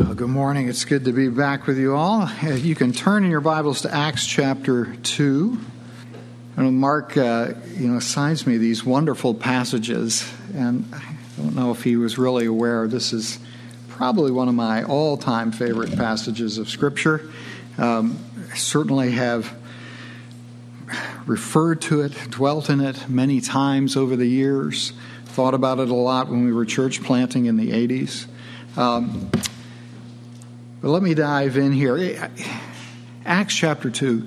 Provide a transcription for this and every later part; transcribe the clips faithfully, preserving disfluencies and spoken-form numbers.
Well, good morning. It's good to be back with you all. You can turn in your Bibles to Acts chapter two. I know Mark, uh, you know, assigns me these wonderful passages, and I don't know if he was really aware. This is probably one of my all-time favorite passages of Scripture. Um, I certainly have referred to it, dwelt in it many times over the years, thought about it a lot when we were church planting in the eighties. Um, but let me dive in here. Acts chapter two.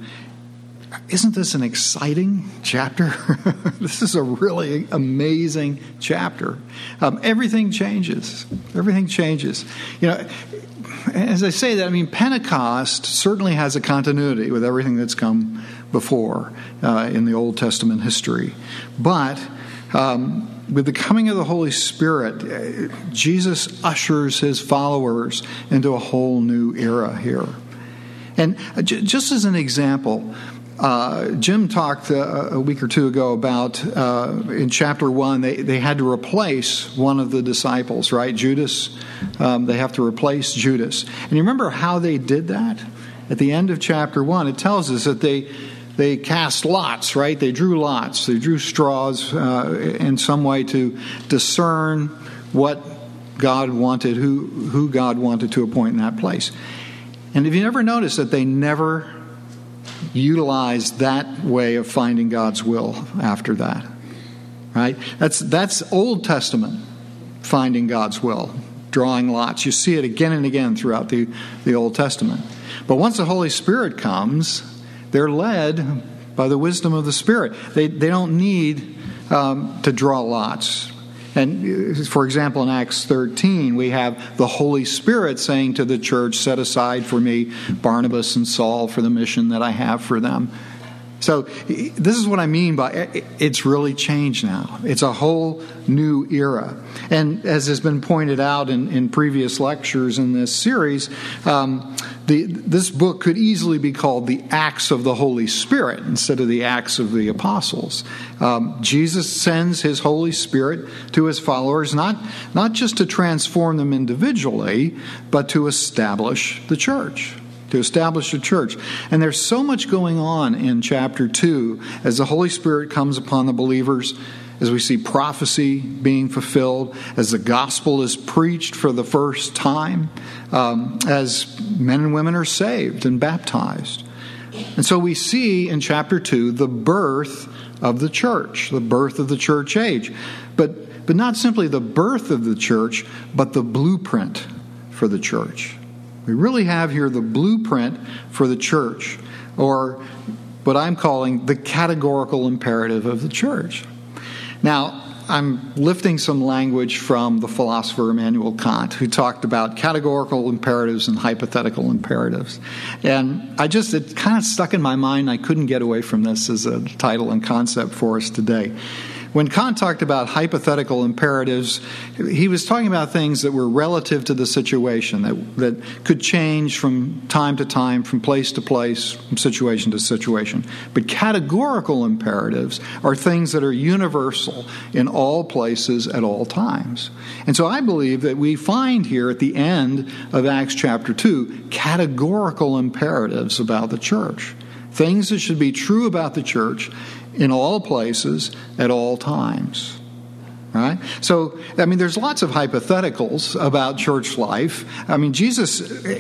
Isn't this an exciting chapter? This is a really amazing chapter. Um, everything changes. Everything changes. You know, as I say that, I mean, Pentecost certainly has a continuity with everything that's come before uh, in the Old Testament history. But um, with the coming of the Holy Spirit, uh, Jesus ushers his followers into a whole new era here. And uh, j- just as an example, Uh, Jim talked uh, a week or two ago about uh, in chapter one, they, they had to replace one of the disciples, right? Judas. Um, they have to replace Judas. And you remember how they did that? At the end of chapter one, it tells us that they they cast lots, right? They drew lots. They drew straws uh, in some way to discern what God wanted, who, who God wanted to appoint in that place. And have you ever noticed that they never utilized that way of finding God's will after that, right? That's that's Old Testament finding God's will, drawing lots. You see it again and again throughout the, the Old Testament. But once the Holy Spirit comes, they're led by the wisdom of the Spirit. They they don't need um, to draw lots. And for example, in Acts thirteen, we have the Holy Spirit saying to the church, set aside for me Barnabas and Saul for the mission that I have for them. So this is what I mean by it's really changed now. It's a whole new era. And as has been pointed out in, in previous lectures in this series, um, the, this book could easily be called the Acts of the Holy Spirit instead of the Acts of the Apostles. Um, Jesus sends his Holy Spirit to his followers, not, not just to transform them individually, but to establish the church. To establish a church. And there's so much going on in chapter two as the Holy Spirit comes upon the believers, as we see prophecy being fulfilled, as the gospel is preached for the first time, um, as men and women are saved and baptized. And so we see in chapter two the birth of the church, the birth of the church age. But, but not simply the birth of the church, but the blueprint for the church. We really have here the blueprint for the church, or what I'm calling the categorical imperative of the church. Now, I'm lifting some language from the philosopher Immanuel Kant, who talked about categorical imperatives and hypothetical imperatives. And I just, it kind of stuck in my mind. I couldn't get away from this as a title and concept for us today. When Kant talked about hypothetical imperatives, he was talking about things that were relative to the situation, that, that could change from time to time, from place to place, from situation to situation. But categorical imperatives are things that are universal in all places at all times. And so I believe that we find here at the end of Acts chapter two, categorical imperatives about the church. Things that should be true about the church in all places, at all times. Right? So, I mean, there's lots of hypotheticals about church life. I mean, Jesus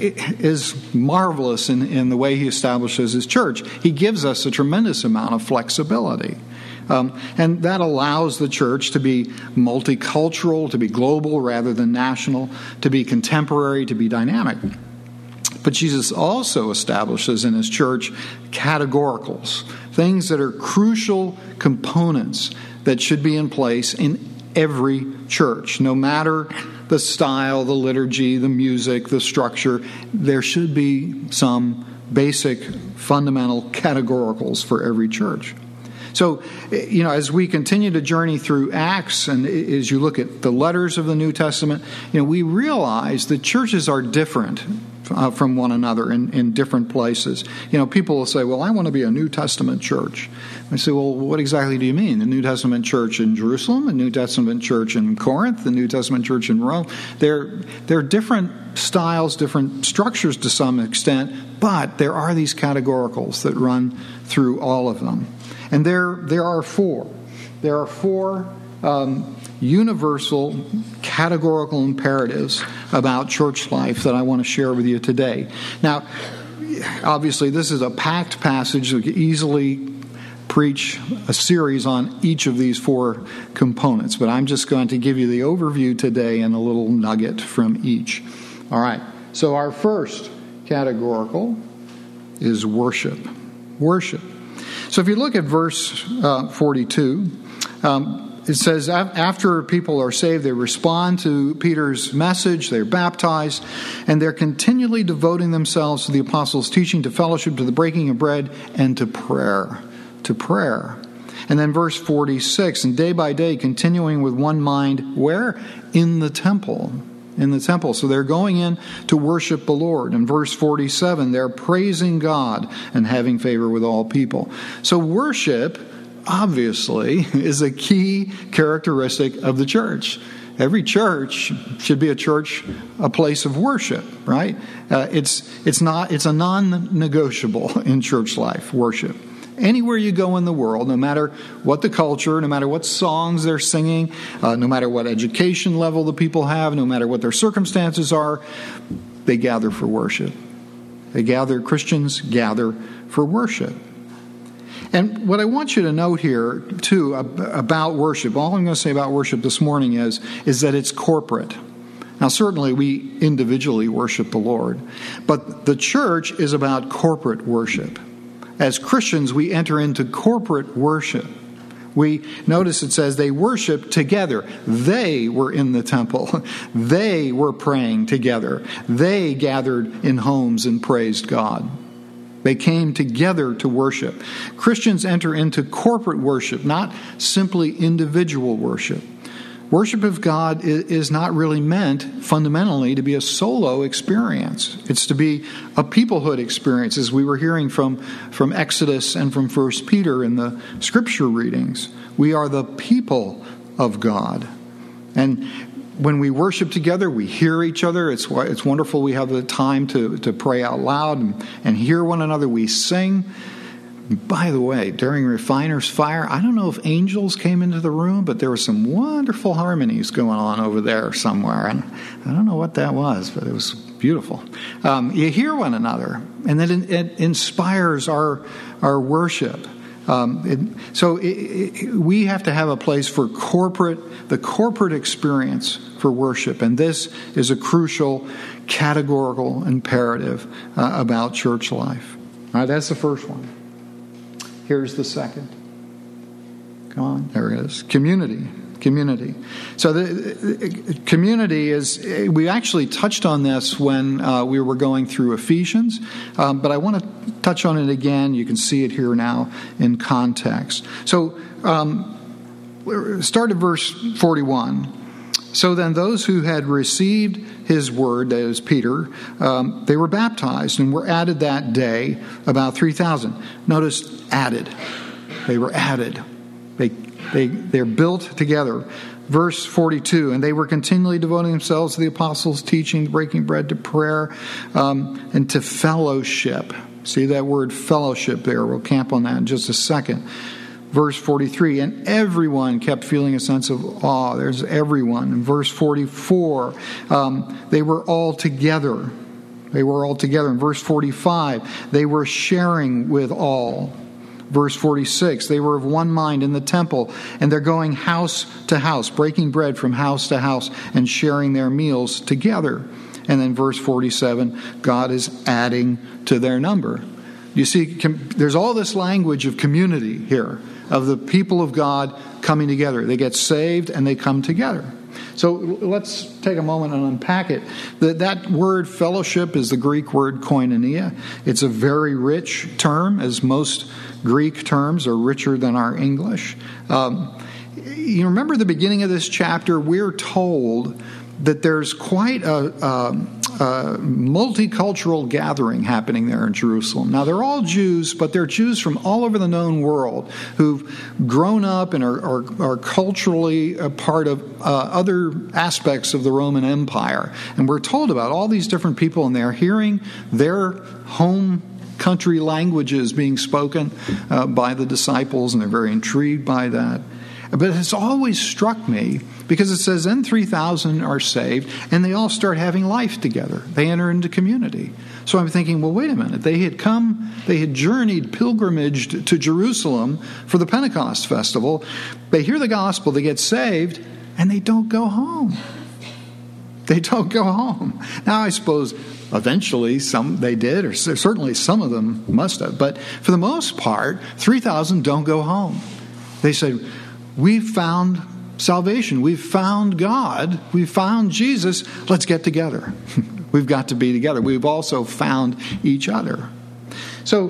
is marvelous in, in the way he establishes his church. He gives us a tremendous amount of flexibility. Um, and that allows the church to be multicultural, to be global rather than national, to be contemporary, to be dynamic. But Jesus also establishes in his church categoricals, things that are crucial components that should be in place in every church. No matter the style, the liturgy, the music, the structure, there should be some basic fundamental categoricals for every church. So, you know, as we continue to journey through Acts, and as you look at the letters of the New Testament, you know, we realize that churches are different uh, from one another in, in different places. You know, people will say, well, I want to be a New Testament church. I say, well, what exactly do you mean? The New Testament church in Jerusalem, the New Testament church in Corinth, the New Testament church in Rome. They're, they're different styles, different structures to some extent, but there are these categoricals that run through all of them. And there, there are four. There are four um, universal categorical imperatives about church life that I want to share with you today. Now, obviously, this is a packed passage. We could easily preach a series on each of these four components, but I'm just going to give you the overview today and a little nugget from each. All right, so our first categorical is worship. Worship. So if you look at verse uh, forty-two, um, it says, after people are saved, they respond to Peter's message, they're baptized, and they're continually devoting themselves to the apostles' teaching, to fellowship, to the breaking of bread, and to prayer. To prayer. And then verse forty-six, and day by day continuing with one mind, where? In the temple. In the temple. So they're going in to worship the Lord. In verse forty-seven, they're praising God and having favor with all people. So worship, obviously, is a key characteristic of the church. Every church should be a church, a place of worship, right? Uh, it's it's not it's a non-negotiable in church life, worship. Anywhere you go in the world, no matter what the culture, no matter what songs they're singing, uh, no matter what education level the people have, no matter what their circumstances are, they gather for worship. They gather, Christians gather for worship. And what I want you to note here, too, about worship, all I'm going to say about worship this morning is, is that it's corporate. Now, certainly we individually worship the Lord, but the church is about corporate worship. As Christians, we enter into corporate worship. We notice it says they worship together. They were in the temple. They were praying together. They gathered in homes and praised God. They came together to worship. Christians enter into corporate worship, not simply individual worship. Worship of God is not really meant fundamentally to be a solo experience. It's to be a peoplehood experience, as we were hearing from, from Exodus and from First Peter in the scripture readings. We are the people of God. And when we worship together, we hear each other. It's it's wonderful we have the time to, to pray out loud and, and hear one another. We sing. By the way, during Refiner's Fire, I don't know if angels came into the room, but there were some wonderful harmonies going on over there somewhere. And I don't know what that was, but it was beautiful. Um, you hear one another, and then it, it inspires our, our worship. Um, it, so it, it, we have to have a place for corporate, the corporate experience for worship. And this is a crucial categorical imperative uh, about church life. All right, that's the first one. Here's the second. Come on, there it is. Community. Community. So the, the community is, we actually touched on this when uh, we were going through Ephesians, um, but I want to touch on it again. You can see it here now in context. So um, start at verse forty-one. So then those who had received his word, that is Peter, um, they were baptized and were added that day, about three thousand. Notice added. They were added. They, they, they're built together. Verse forty-two, and they were continually devoting themselves to the apostles' teaching, breaking bread, to prayer, um, and to fellowship. See that word fellowship there. We'll camp on that in just a second. Verse forty-three, and everyone kept feeling a sense of awe. There's everyone. In verse forty-four, um, they were all together. They were all together. In verse forty-five, they were sharing with all. Verse forty-six, they were of one mind in the temple, and they're going house to house, breaking bread from house to house, and sharing their meals together. And then verse forty-seven, God is adding to their number. You see, there's all this language of community here, of the people of God coming together. They get saved and they come together. So let's take a moment and unpack it. That, that word fellowship is the Greek word koinonia. It's a very rich term, as most Greek terms are richer than our English. Um, you remember the beginning of this chapter, we're told that there's quite a, a, uh, multicultural gathering happening there in Jerusalem. Now, they're all Jews, but they're Jews from all over the known world who've grown up and are, are, are culturally a part of uh, other aspects of the Roman Empire. And we're told about all these different people, and they're hearing their home country languages being spoken uh, by the disciples, and they're very intrigued by that. But it's always struck me, because it says then three thousand are saved, and they all start having life together. They enter into community. So I'm thinking, well, wait a minute. They had come, they had journeyed, pilgrimaged to Jerusalem for the Pentecost festival. They hear the gospel, they get saved, and they don't go home. They don't go home. Now, I suppose eventually some they did, or certainly some of them must have. But for the most part, three thousand don't go home. They said, we've found salvation. We've found God. We've found Jesus. Let's get together. We've got to be together. We've also found each other. So,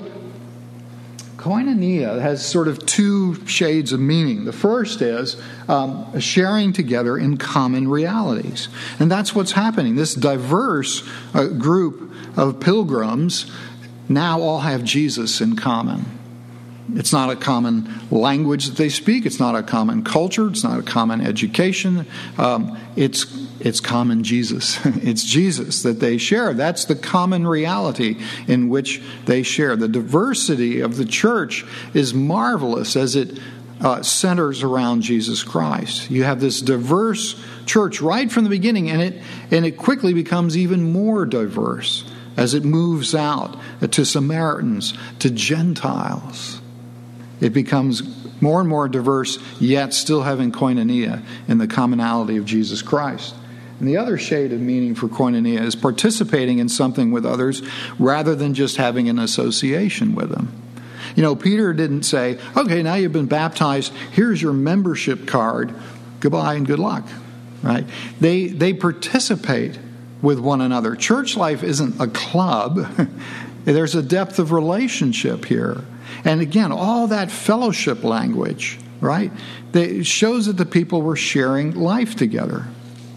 koinonia has sort of two shades of meaning. The first is um, a sharing together in common realities. And that's what's happening. This diverse uh, group of pilgrims now all have Jesus in common. It's not a common language that they speak. It's not a common culture. It's not a common education. Um, it's it's common Jesus. It's Jesus that they share. That's the common reality in which they share. The diversity of the church is marvelous as it uh, centers around Jesus Christ. You have this diverse church right from the beginning, and it and it quickly becomes even more diverse as it moves out to Samaritans, to Gentiles. It becomes more and more diverse, yet still having koinonia in the commonality of Jesus Christ. And the other shade of meaning for koinonia is participating in something with others rather than just having an association with them. You know, Peter didn't say, okay, now you've been baptized, here's your membership card, goodbye and good luck, right? They, they participate with one another. Church life isn't a club. There's a depth of relationship here. And again, all that fellowship language, right? It shows that the people were sharing life together.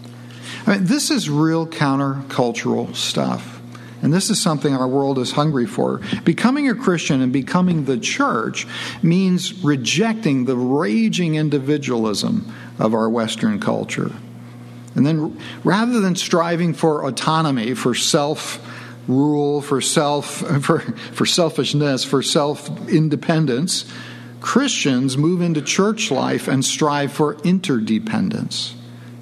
I mean, this is real countercultural stuff. And this is something our world is hungry for. Becoming a Christian and becoming the church means rejecting the raging individualism of our Western culture. And then rather than striving for autonomy, for self rule, for self for, for selfishness, for self-independence, Christians move into church life and strive for interdependence.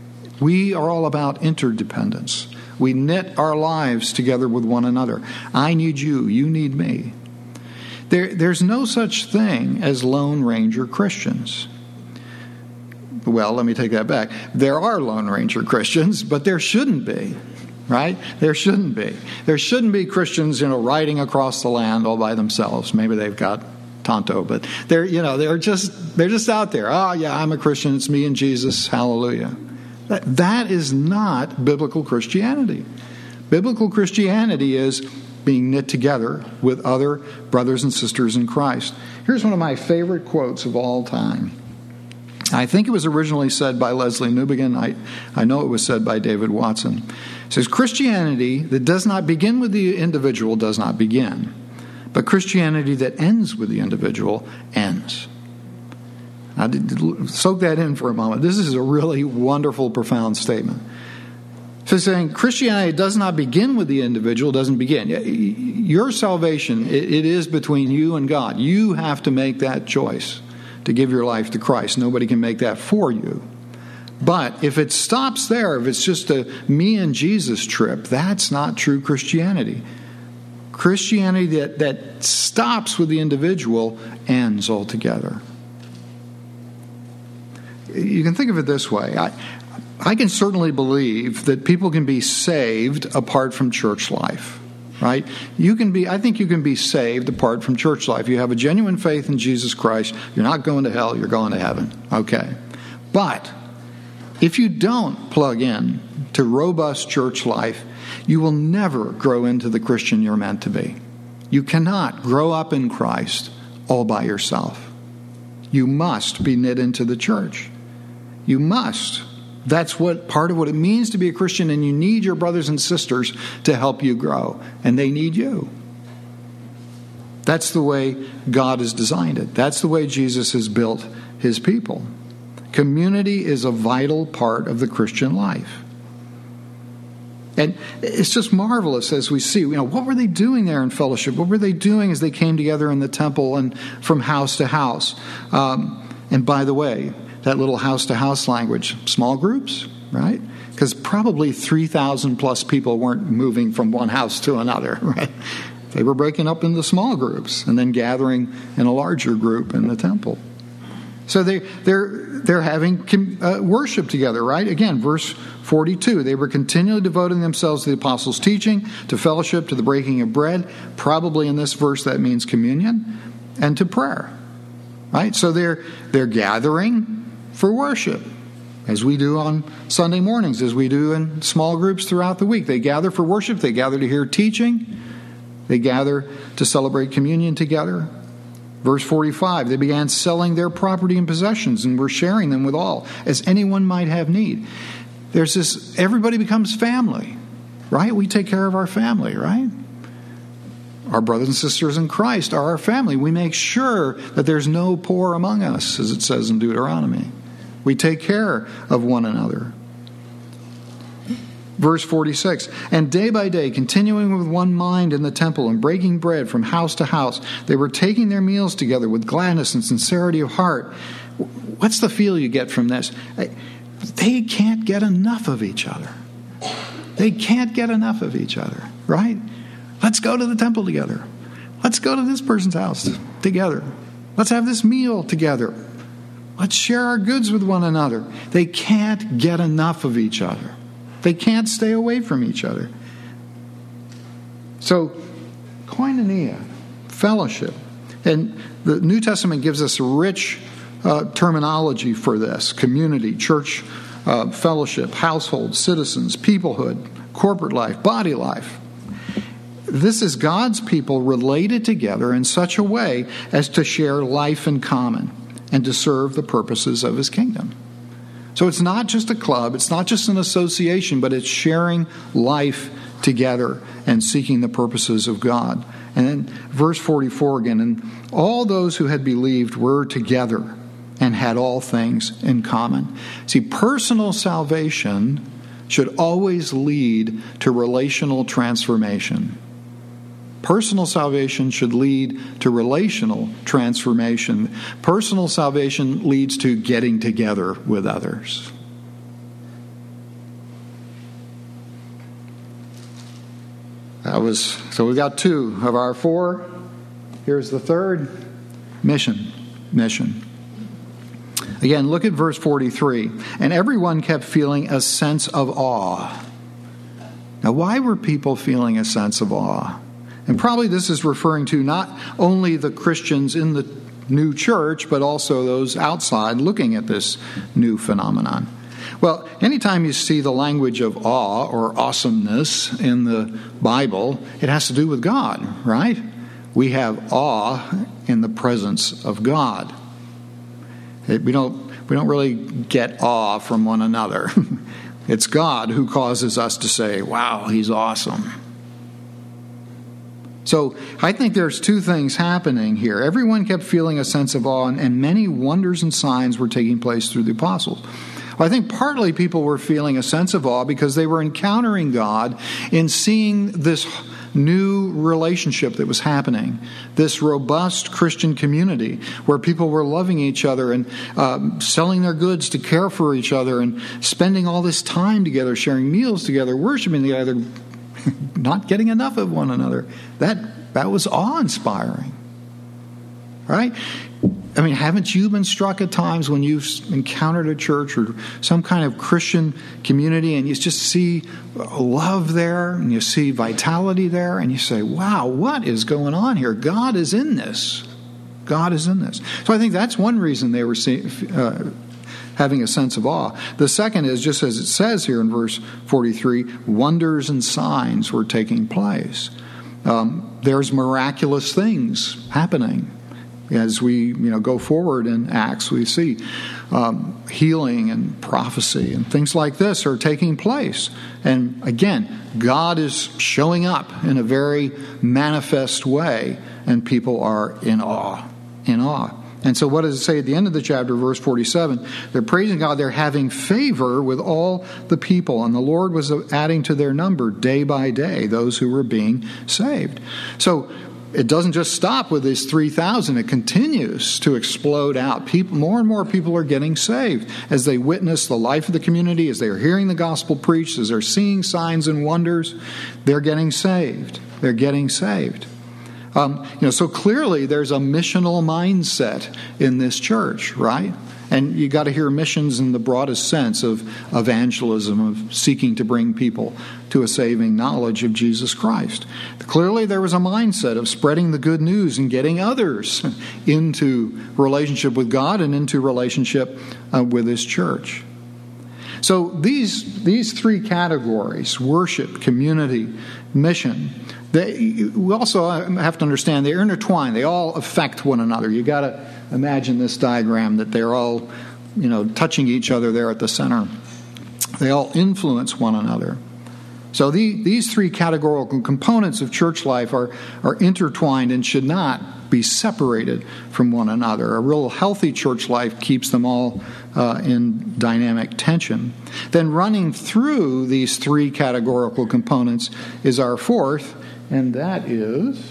We are all about interdependence. We knit our lives together with one another. I need you, you need me. There, there's no such thing as Lone Ranger Christians. Well, let me take that back. There are Lone Ranger Christians, but there shouldn't be. Right? There shouldn't be. There shouldn't be Christians, you know, riding across the land all by themselves. Maybe they've got Tonto, but they're, you know, they're just they're just out there. Oh, yeah, I'm a Christian. It's me and Jesus. Hallelujah. That, that is not biblical Christianity. Biblical Christianity is being knit together with other brothers and sisters in Christ. Here's one of my favorite quotes of all time. I think it was originally said by Leslie Newbegin. I, I know it was said by David Watson. It says, Christianity that does not begin with the individual does not begin, but Christianity that ends with the individual ends. Now, soak that in for a moment. This is a really wonderful, profound statement. So it's saying Christianity does not begin with the individual, doesn't begin. Your salvation, it, it is between you and God. You have to make that choice to give your life to Christ. Nobody can make that for you. But if it stops there, if it's just a me and Jesus trip, that's not true Christianity. Christianity that, that stops with the individual ends altogether. You can think of it this way. I, I can certainly believe that people can be saved apart from church life. Right? You can be, I think you can be saved apart from church life. You have a genuine faith in Jesus Christ. You're not going to hell, you're going to heaven. Okay. But if you don't plug in to robust church life, you will never grow into the Christian you're meant to be. You cannot grow up in Christ all by yourself. You must be knit into the church. You must That's what part of what it means to be a Christian, and you need your brothers and sisters to help you grow, and they need you. That's the way God has designed it. That's the way Jesus has built his people. Community is a vital part of the Christian life. And it's just marvelous as we see, you know, what were they doing there in fellowship? What were they doing as they came together in the temple and from house to house? Um, and by the way, that little house-to-house language, small groups, right? Because probably three thousand plus people weren't moving from one house to another, right? They were breaking up into small groups and then gathering in a larger group in the temple. So they, they're they're having uh, worship together, right? Again, verse forty-two, they were continually devoting themselves to the apostles' teaching, to fellowship, to the breaking of bread. Probably in this verse that means communion, and to prayer, right? So they're they're gathering for worship, as we do on Sunday mornings, as we do in small groups throughout the week. They gather for worship. They gather to hear teaching. They gather to celebrate communion together. Verse forty-five, they began selling their property and possessions and were sharing them with all, as anyone might have need. There's this, everybody becomes family, right? We take care of our family, right? Our brothers and sisters in Christ are our family. We make sure that there's no poor among us, as it says in Deuteronomy. We take care of one another. Verse forty-six, and day by day, continuing with one mind in the temple and breaking bread from house to house, they were taking their meals together with gladness and sincerity of heart. What's the feel you get from this? They can't get enough of each other. They can't get enough of each other, right? Let's go to the temple together. Let's go to this person's house together. Let's have this meal together. Let's share our goods with one another. They can't get enough of each other. They can't stay away from each other. So, koinonia, fellowship. And the New Testament gives us a rich uh, terminology for this. Community, church, uh, fellowship, household, citizens, peoplehood, corporate life, body life. This is God's people related together in such a way as to share life in common and to serve the purposes of his kingdom. So it's not just a club, it's not just an association, but it's sharing life together and seeking the purposes of God. And then verse forty-four again, and all those who had believed were together and had all things in common. See, personal salvation should always lead to relational transformation. Personal salvation should lead to relational transformation. Personal salvation leads to getting together with others. That was so we got two of our four. Here's the third. Mission. Mission. Again, look at verse forty-three. And everyone kept feeling a sense of awe. Now, why were people feeling a sense of awe? And probably this is referring to not only the Christians in the new church, but also those outside looking at this new phenomenon. Well, anytime you see the language of awe or awesomeness in the Bible, it has to do with God, right? We have awe in the presence of God. It, we don't we don't really get awe from one another. It's God who causes us to say, wow, he's awesome. So I think there's two things happening here. Everyone kept feeling a sense of awe, and many wonders and signs were taking place through the apostles. Well, I think partly people were feeling a sense of awe because they were encountering God in seeing this new relationship that was happening, this robust Christian community where people were loving each other and uh, selling their goods to care for each other and spending all this time together, sharing meals together, worshiping together, not getting enough of one another. That that was awe-inspiring, right? I mean, haven't you been struck at times when you've encountered a church or some kind of Christian community and you just see love there and you see vitality there and you say, wow, what is going on here? God is in this. God is in this. So I think that's one reason they were seeing, uh, having a sense of awe. The second is, just as it says here in verse forty-three, wonders and signs were taking place. Um, there's miraculous things happening As we you know go forward in Acts, we see um, healing and prophecy and things like this are taking place. And again, God is showing up in a very manifest way, and people are in awe, in awe. And so what does it say at the end of the chapter, verse forty-seven? They're praising God. They're having favor with all the people. And the Lord was adding to their number day by day those who were being saved. So it doesn't just stop with these three thousand. It continues to explode out. People, more and more people are getting saved as they witness the life of the community, as they are hearing the gospel preached, as they're seeing signs and wonders. They're getting saved. They're getting saved. Um, you know, so clearly there's a missional mindset in this church, right? And you got to hear missions in the broadest sense of evangelism, of seeking to bring people to a saving knowledge of Jesus Christ. Clearly there was a mindset of spreading the good news and getting others into relationship with God and into relationship uh, with His church. So these these three categories, worship, community, mission, they, we also have to understand they're intertwined. They all affect one another. You got to imagine this diagram that they're all, you know, touching each other there at the center. They all influence one another. So the, these three categorical components of church life are, are intertwined and should not be separated from one another. A real healthy church life keeps them all uh, in dynamic tension. Then running through these three categorical components is our fourth, and that is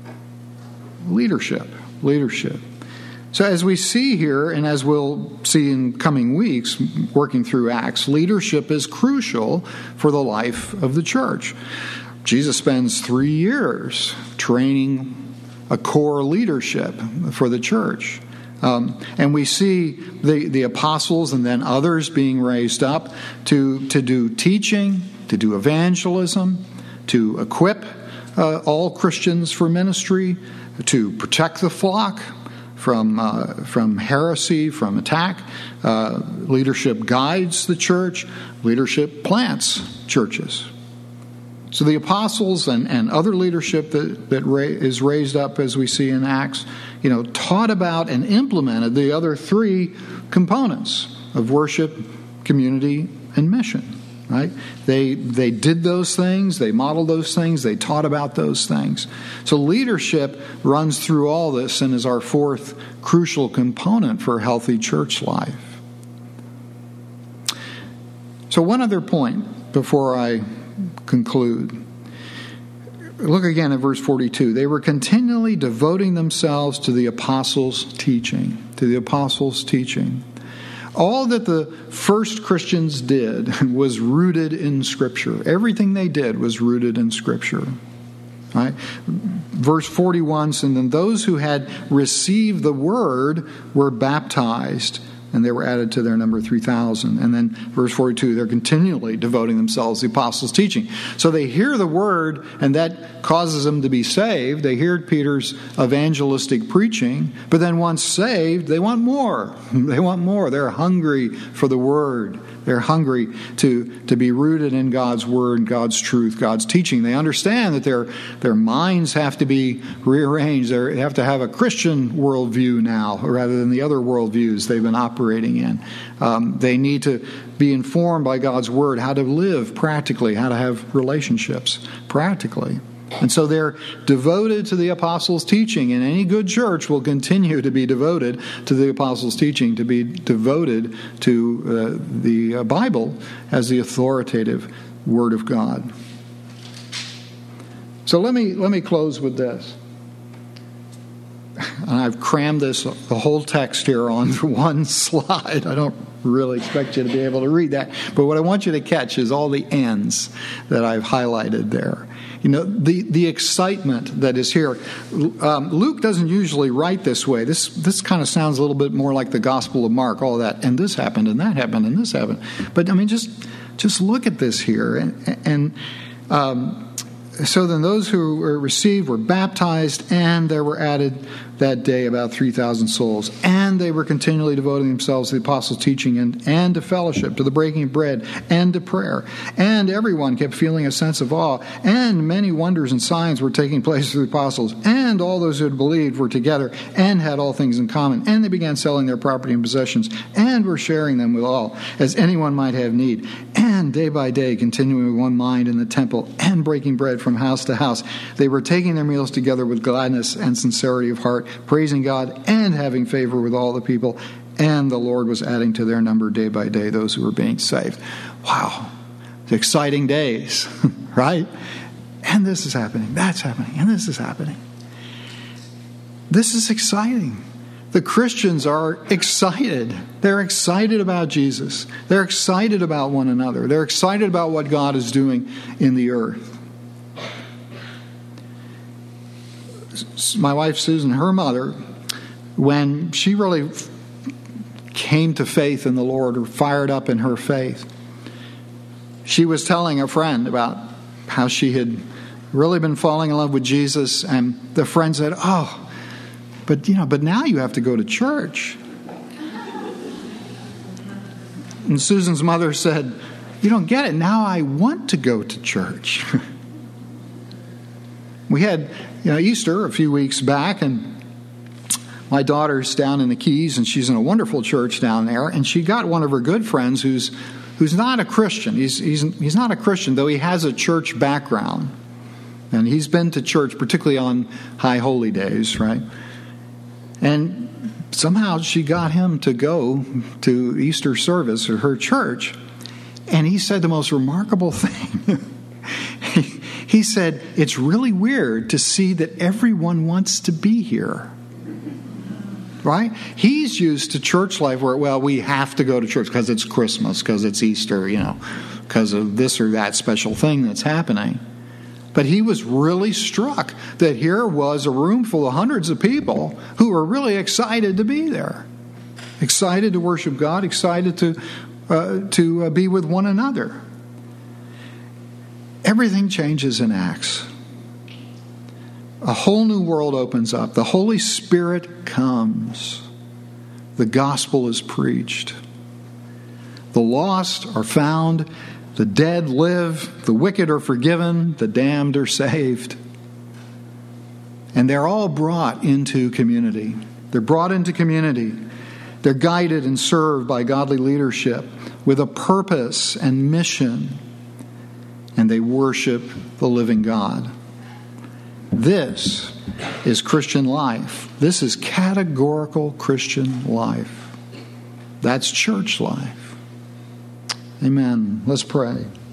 leadership. Leadership. So as we see here, and as we'll see in coming weeks, working through Acts, leadership is crucial for the life of the church. Jesus spends three years training a core leadership for the church. Um, and we see the, the apostles and then others being raised up to, to do teaching, to do evangelism, to equip uh, all Christians for ministry, to protect the flock from uh, from heresy, from attack. Uh, leadership guides the church. Leadership plants churches. So the apostles and, and other leadership that, that ra- is raised up, as we see in Acts, you know, taught about and implemented the other three components of worship, community, and mission. Right? They they did those things, they modeled those things, they taught about those things. So leadership runs through all this and is our fourth crucial component for healthy church life. So one other point before I conclude. Look again at verse forty-two. They were continually devoting themselves to the apostles' teaching, to the apostles' teaching. All that the first Christians did was rooted in Scripture. Everything they did was rooted in Scripture. Right? Verse forty-one, and then those who had received the word were baptized, and they were added to their number three thousand. And then verse forty-two, they're continually devoting themselves to the apostles' teaching. So they hear the word, and that causes them to be saved. They hear Peter's evangelistic preaching, but then once saved, they want more. They want more. They're hungry for the word. They're hungry to, to be rooted in God's word, God's truth, God's teaching. They understand that their, their minds have to be rearranged. They have to have a Christian worldview now rather than the other worldviews they've been operating in. Um, they need to be informed by God's word how to live practically, how to have relationships practically. And so they're devoted to the apostles' teaching, and any good church will continue to be devoted to the apostles' teaching, to be devoted to uh, the Bible as the authoritative Word of God. So let me let me close with this. And I've crammed this, the whole text here on one slide. I don't really expect you to be able to read that. But what I want you to catch is all the ends that I've highlighted there. You know, the, the excitement that is here. Um, Luke doesn't usually write this way. This this kind of sounds a little bit more like the Gospel of Mark, all that, and this happened, and that happened, and this happened. But, I mean, just just look at this here. And, and um, so then those who were received were baptized, and there were added that day about three thousand souls. And they were continually devoting themselves to the apostles' teaching and, and to fellowship, to the breaking of bread, and to prayer. And everyone kept feeling a sense of awe. And many wonders and signs were taking place through the apostles. And all those who had believed were together and had all things in common. And they began selling their property and possessions and were sharing them with all, as anyone might have need. And day by day, continuing with one mind in the temple and breaking bread from house to house, they were taking their meals together with gladness and sincerity of heart, praising God and having favor with all the people. And the Lord was adding to their number day by day those who were being saved. Wow. Exciting days, right? And this is happening, that's happening, and this is happening. This is exciting. The Christians are excited. They're excited about Jesus. They're excited about one another. They're excited about what God is doing in the earth. My wife Susan, her mother, when she really came to faith in the Lord, or fired up in her faith, she was telling a friend about how she had really been falling in love with Jesus, and the friend said, "Oh, but you know, but now you have to go to church." And Susan's mother said, "You don't get it. Now I want to go to church." We had, you know, Easter a few weeks back, and my daughter's down in the Keys, and she's in a wonderful church down there, and she got one of her good friends who's who's not a Christian. He's he's he's not a Christian, though he has a church background, and he's been to church, particularly on High Holy Days, right? And somehow she got him to go to Easter service at her church, and he said the most remarkable thing. he, he said, "It's really weird to see that everyone wants to be here." Right? He's used to church life where, well, we have to go to church because it's Christmas, because it's Easter, you know, because of this or that special thing that's happening. But he was really struck that here was a room full of hundreds of people who were really excited to be there, excited to worship God, excited to uh, to uh, be with one another. Everything changes in Acts. A whole new world opens up. The Holy Spirit comes. The gospel is preached. The lost are found. The dead live. The wicked are forgiven. The damned are saved. And they're all brought into community. They're brought into community. They're guided and served by godly leadership with a purpose and mission. And they worship the living God. This is Christian life. This is categorical Christian life. That's church life. Amen. Let's pray.